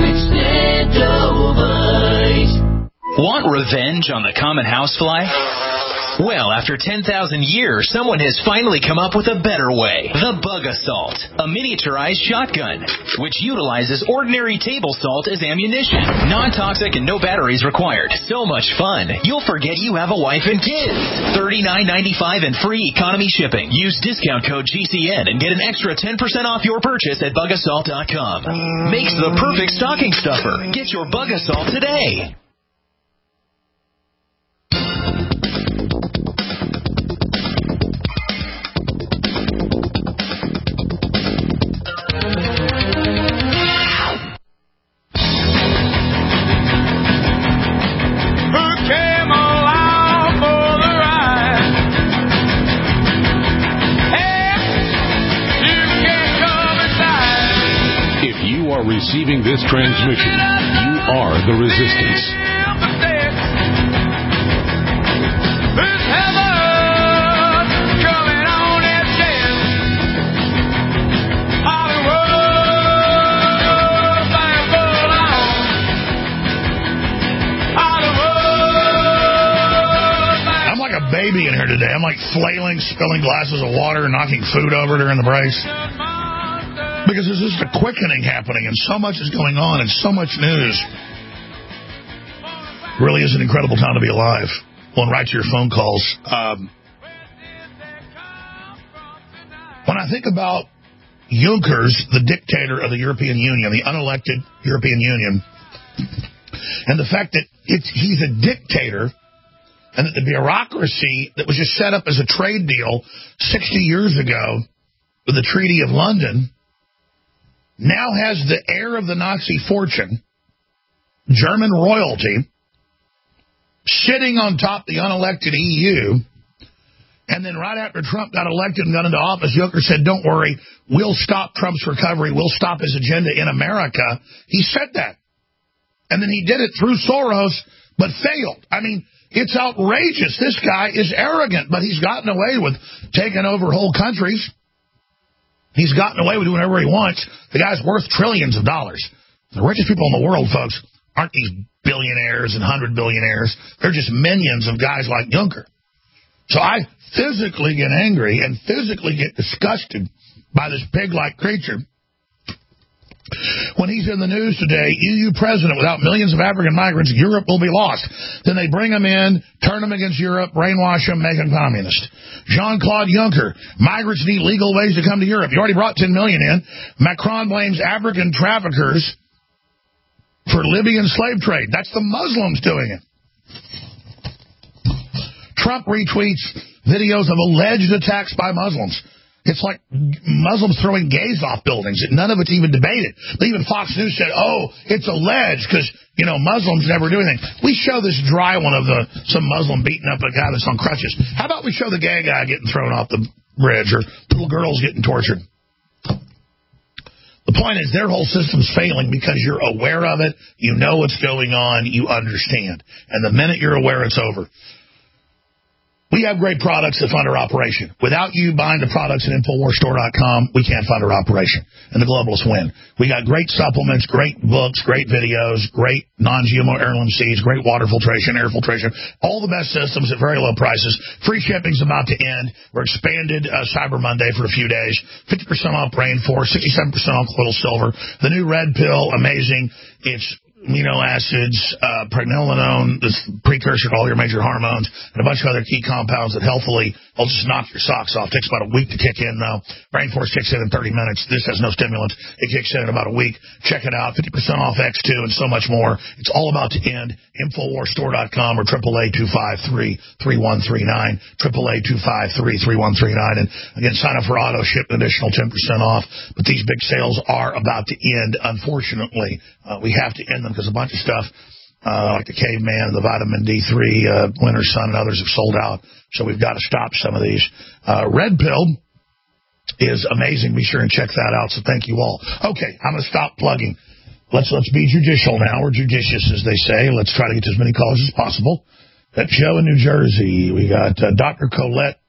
Extendovite. Want revenge on the common housefly? Well, after 10,000 years, someone has finally come up with a better way. The Bug Assault, a miniaturized shotgun, which utilizes ordinary table salt as ammunition. Non-toxic and no batteries required. So much fun, you'll forget you have a wife and kids. $39.95 and free economy shipping. Use discount code GCN and get an extra 10% off your purchase at BugAssault.com. Makes the perfect stocking stuffer. Get your Bug Assault today. Receiving this transmission, you are the resistance. I'm like a baby in here today. I'm like flailing, spilling glasses of water, knocking food over during the breaks. Because there's just a quickening happening, and so much is going on, and so much news. Really is an incredible time to be alive. Going right to your phone calls. When I think about Juncker, the dictator of the European Union, the unelected European Union, and the fact that he's a dictator, and that the bureaucracy that was just set up as a trade deal 60 years ago with the Treaty of London now has the heir of the Nazi fortune, German royalty, sitting on top of the unelected EU. And then right after Trump got elected and got into office, Juncker said, don't worry, we'll stop Trump's recovery. We'll stop his agenda in America. He said that. And then he did it through Soros, but failed. I mean, it's outrageous. This guy is arrogant, but he's gotten away with taking over whole countries. He's gotten away with doing whatever he wants. The guy's worth trillions of dollars. The richest people in the world, folks, aren't these billionaires and 100 billionaires. They're just minions of guys like Juncker. So I physically get angry and physically get disgusted by this pig-like creature. When he's in the news today, EU president, without millions of African migrants, Europe will be lost. Then they bring them in, turn them against Europe, brainwash them, make them communist. Jean-Claude Juncker, migrants need legal ways to come to Europe. You already brought 10 million in. Macron blames African traffickers for Libyan slave trade. That's the Muslims doing it. Trump retweets videos of alleged attacks by Muslims. It's like Muslims throwing gays off buildings. None of it's even debated. Even Fox News said, oh, it's alleged because, Muslims never do anything. We show this dry one of some Muslim beating up a guy that's on crutches. How about we show the gay guy getting thrown off the bridge or little girls getting tortured? The point is their whole system's failing because you're aware of it. You know what's going on. You understand. And the minute you're aware, it's over. We have great products that fund our operation. Without you buying the products at InfoWarsStore.com, we can't fund our operation, and the globalists win. We got great supplements, great books, great videos, great non-GMO heirloom seeds, great water filtration, air filtration, all the best systems at very low prices. Free shipping's about to end. We're expanded Cyber Monday for a few days. 50% off Rainforest, 67% off Little Silver. The new Red Pill, amazing. It's amino acids, pregnenolone, this precursor to all your major hormones, and a bunch of other key compounds that healthily will just knock your socks off. Takes about a week to kick in, though. Rainforest kicks in 30 minutes. This has no stimulants. It kicks in about a week. Check it out. 50% off X2 and so much more. It's all about to end. InfoWarsStore.com or 888-253-3139. 888-253-3139. And again, sign up for auto ship, an additional 10% off. But these big sales are about to end, unfortunately. We have to end them because a bunch of stuff like the Caveman, the Vitamin D3, Winter Sun, and others have sold out. So we've got to stop some of these. Red Pill is amazing. Be sure and check that out. So thank you all. Okay, I'm going to stop plugging. Let's be judicial now. We're judicious, as they say. Let's try to get to as many calls as possible. Got Joe in New Jersey. We got Dr. Colette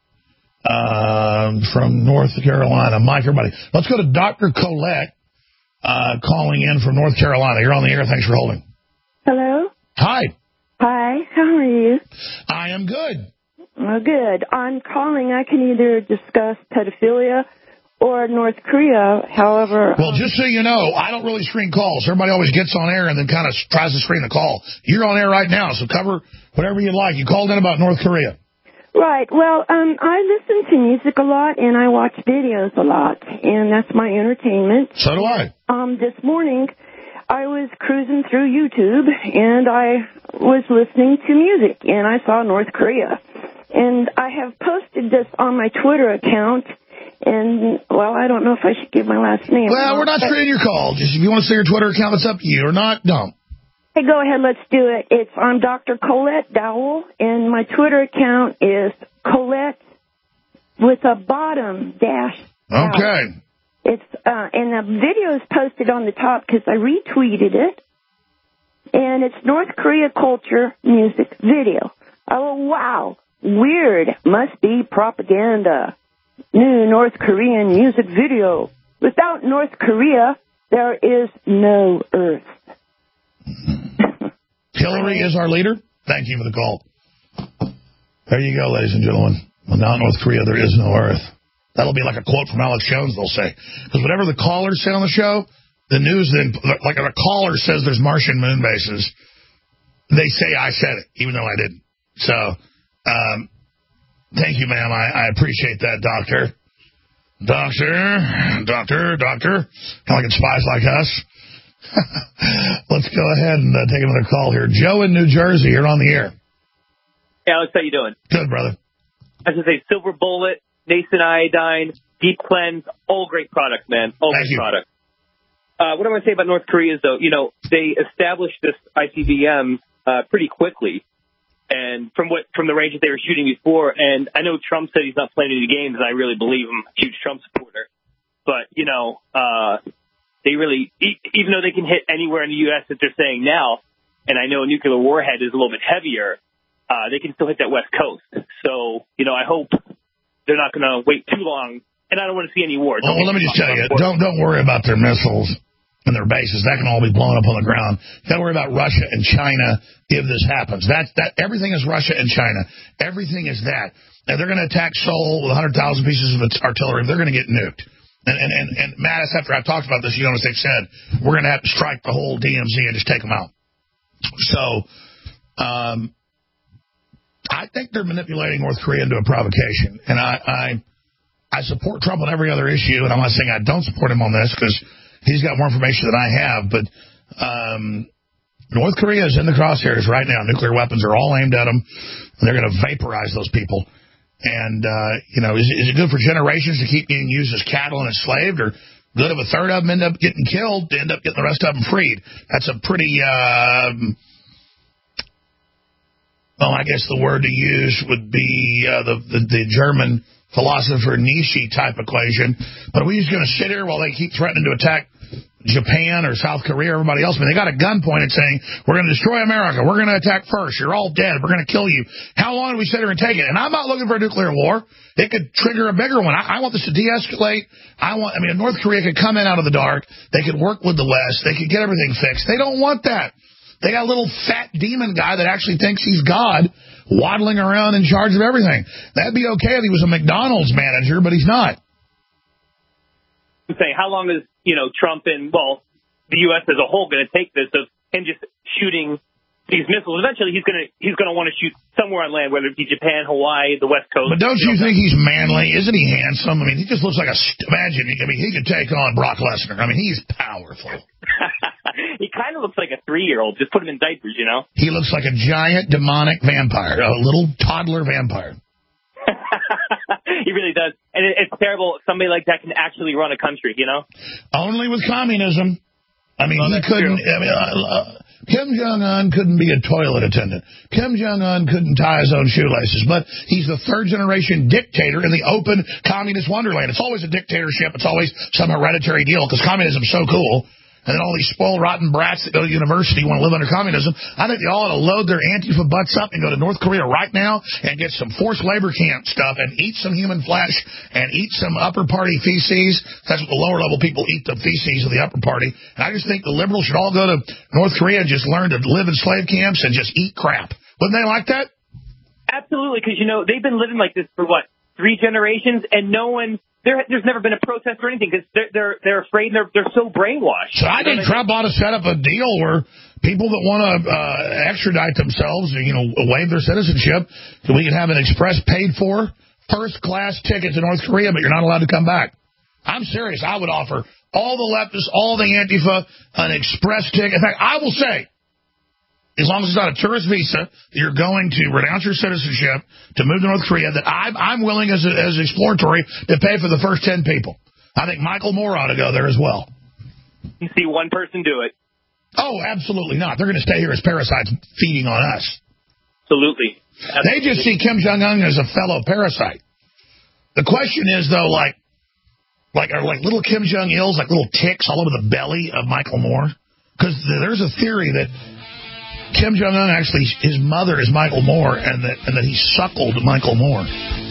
from North Carolina. Mike, everybody. Let's go to Dr. Colette. Calling in from North Carolina. You're on the air. Thanks for holding. Hello? Hi. Hi. How are you? I am good. Oh, good. I'm calling. I can either discuss pedophilia or North Korea. However... Well, just so you know, I don't really screen calls. Everybody always gets on air and then kind of tries to screen a call. You're on air right now, so cover whatever you like. You called in about North Korea. Right. Well, I listen to music a lot, and I watch videos a lot, and that's my entertainment. So do I. This morning, I was cruising through YouTube, and I was listening to music, and I saw North Korea. And I have posted this on my Twitter account, and, well, I don't know if I should give my last name. Well, we're not screening your call. Just if you want to say your Twitter account, it's up to you. Or not, don't. Hey, go ahead, let's do it. I'm Dr. Colette Dowell, and my Twitter account is Colette with a bottom dash. Okay. It's and the video is posted on the top because I retweeted it, and it's North Korea culture music video. Oh, wow. Weird. Must be propaganda. New North Korean music video. Without North Korea, there is no Earth. Hillary is our leader. Thank you for the call. There you go, ladies and gentlemen. Without North Korea, there is no Earth. That'll be like a quote from Alex Jones, they'll say. Because whatever the callers say on the show, the news then, like if a caller says there's Martian moon bases, they say I said it, even though I didn't. So, thank you, ma'am. I appreciate that, doctor. Doctor. Kind of like it's spies like us. Let's go ahead and take another call here. Joe in New Jersey, you're on the air. Hey, Alex, how you doing? Good, brother. I was going to say Silver Bullet, Nascent Iodine, Deep Cleanse, all great products, man. All great products. What I want to say about North Korea is, though, they established this ICBM pretty quickly, and from the range that they were shooting before. And I know Trump said he's not playing any games, and I really believe him, huge Trump supporter. But, they really, even though they can hit anywhere in the U.S. that they're saying now, and I know a nuclear warhead is a little bit heavier, they can still hit that West Coast. So, I hope they're not going to wait too long, and I don't want to see any war. Well, let me just tell you, don't worry about their missiles. and their bases. That can all be blown up on the ground. You got to worry about Russia and China if this happens. That everything is Russia and China. Everything is that. And they're going to attack Seoul with 100,000 pieces of artillery. They're going to get nuked. And Mattis, after I talked about this, you notice they said we're going to have to strike the whole DMZ and just take them out. So I think they're manipulating North Korea into a provocation. And I support Trump on every other issue, and I'm not saying I don't support him on this because he's got more information than I have. But North Korea is in the crosshairs right now. Nuclear weapons are all aimed at them, and they're going to vaporize those people. And, is it good for generations to keep being used as cattle and enslaved, or good if a third of them end up getting killed to end up getting the rest of them freed? That's a pretty, I guess the word to use would be the German philosopher Nietzsche type equation. But are we just going to sit here while they keep threatening to attack Japan or South Korea or everybody else? I mean, they got a gun pointed saying, we're going to destroy America. We're going to attack first. You're all dead. We're going to kill you. How long do we sit here and take it? And I'm not looking for a nuclear war. It could trigger a bigger one. I want this to de-escalate. North Korea could come in out of the dark. They could work with the West. They could get everything fixed. They don't want that. They got a little fat demon guy that actually thinks he's God waddling around in charge of everything. That'd be okay if he was a McDonald's manager, but he's not. I'm saying, how long is, Trump and, the U.S. as a whole going to take this of him just shooting these missiles? Eventually, he's going to want to shoot somewhere on land, whether it be Japan, Hawaii, the West Coast. But don't you think he's manly? Isn't he handsome? I mean, he just looks like imagine, he could take on Brock Lesnar. I mean, he's powerful. He kind of looks like a 3-year-old. Just put him in diapers, He looks like a giant demonic vampire, a little toddler vampire. He really does. And it's terrible somebody like that can actually run a country, Only with communism. I mean, he couldn't. Kim Jong-un couldn't be a toilet attendant. Kim Jong-un couldn't tie his own shoelaces. But he's the third-generation dictator in the open communist wonderland. It's always a dictatorship. It's always some hereditary deal because communism's so cool. And then all these spoiled, rotten brats that go to university want to live under communism. I think they all ought to load their Antifa butts up and go to North Korea right now and get some forced labor camp stuff and eat some human flesh and eat some upper party feces. That's what the lower level people eat, the feces of the upper party. And I just think the liberals should all go to North Korea and just learn to live in slave camps and just eat crap. Wouldn't they like that? Absolutely, because, they've been living like this for, 3 generations, and no one... There's never been a protest or anything because they're afraid and they're so brainwashed. So I think Trump ought to set up a deal where people that want to extradite themselves, waive their citizenship, so we can have an express paid for first-class ticket to North Korea, but you're not allowed to come back. I'm serious. I would offer all the leftists, all the Antifa, an express ticket. In fact, I will say, as long as it's not a tourist visa, you're going to renounce your citizenship to move to North Korea, that I'm willing as exploratory to pay for the first 10 people. I think Michael Moore ought to go there as well. You see one person do it. Oh, absolutely not. They're going to stay here as parasites feeding on us. Absolutely. They just see Kim Jong-un as a fellow parasite. The question is, though, are little Kim Jong-ils like little ticks all over the belly of Michael Moore? Because there's a theory that Kim Jong-un actually, his mother is Michael Moore, and that he suckled Michael Moore.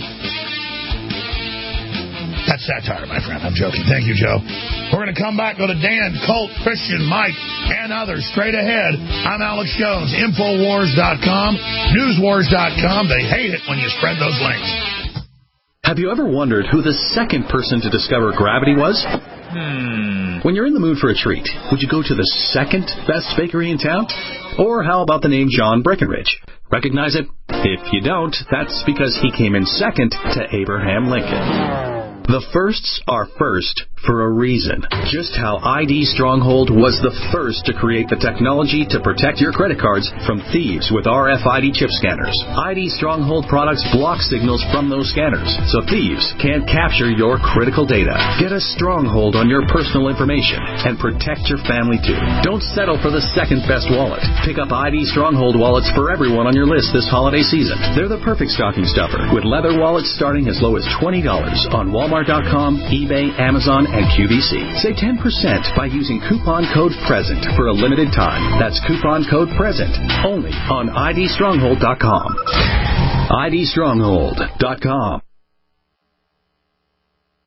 That's satire, my friend. I'm joking. Thank you, Joe. We're going to come back, go to Dan, Colt, Christian, Mike, and others straight ahead. I'm Alex Jones, Infowars.com, Newswars.com. They hate it when you spread those links. Have you ever wondered who the second person to discover gravity was? When you're in the mood for a treat, would you go to the second best bakery in town? Or how about the name John Breckenridge? Recognize it? If you don't, that's because he came in second to Abraham Lincoln. The firsts are first for a reason. Just how ID Stronghold was the first to create the technology to protect your credit cards from thieves with RFID chip scanners. ID Stronghold products block signals from those scanners, so thieves can't capture your critical data. Get a stronghold on your personal information and protect your family too. Don't settle for the second best wallet. Pick up ID Stronghold wallets for everyone on your list this holiday season. They're the perfect stocking stuffer, with leather wallets starting as low as $20 on Walmart.com, eBay, Amazon, and QVC. Save 10% by using coupon code PRESENT for a limited time. That's coupon code PRESENT only on IDStronghold.com. IDStronghold.com.